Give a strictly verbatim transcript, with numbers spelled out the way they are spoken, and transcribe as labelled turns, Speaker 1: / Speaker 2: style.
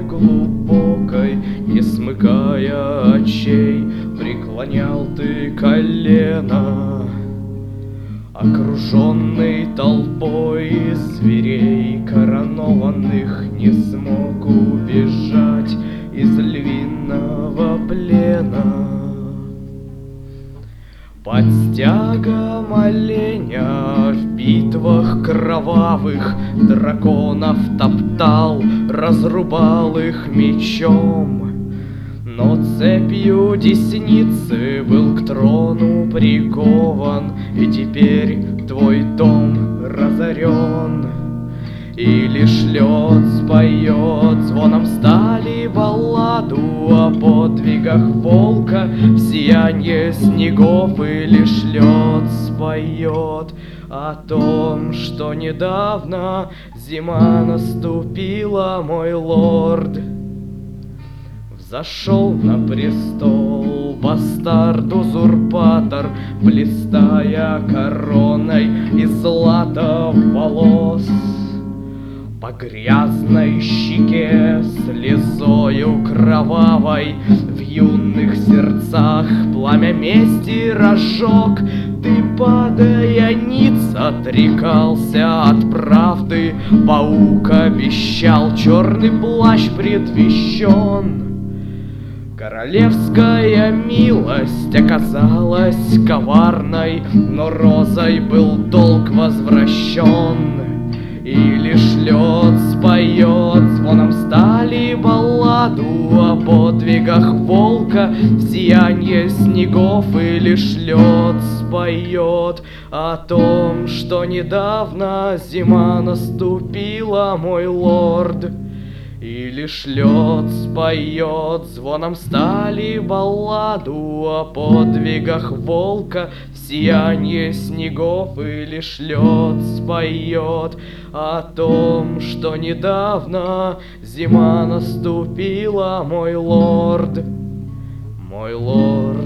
Speaker 1: глубокой, не смыкая очей, преклонял ты колено. Окруженный толпой зверей коронованных, не смог убежать из львиного плена. Под стягом оленя в битвах кровавых драконов топтал, разрубал их мечом. Но цепью десницы был к трону прикован, и теперь твой дом разорен. И лишь лед споет звоном стали балладу о подвигах волка в сиянье снегов, и лишь лед споет о том, что недавно зима наступила, мой лорд. Взошел на престол бастард-узурпатор, блистая короной из злата волос. По грязной щеке слезою кровавой в юных сердцах пламя мести разжег. Ты, падая ниц, отрекался от правды, паук обещал, черный плащ предвещен. Королевская милость оказалась коварной, но розой был долг возвращен. И лишь лед споет звоном стали балладу о подвигах волка в сиянье снегов, и лишь лед споет о том, что недавно зима наступила, мой лорд. И лишь лед споет звоном стали балладу о подвигах волка в сиянье снегов, и лишь лед споет о том, что недавно зима наступила, мой лорд, мой лорд.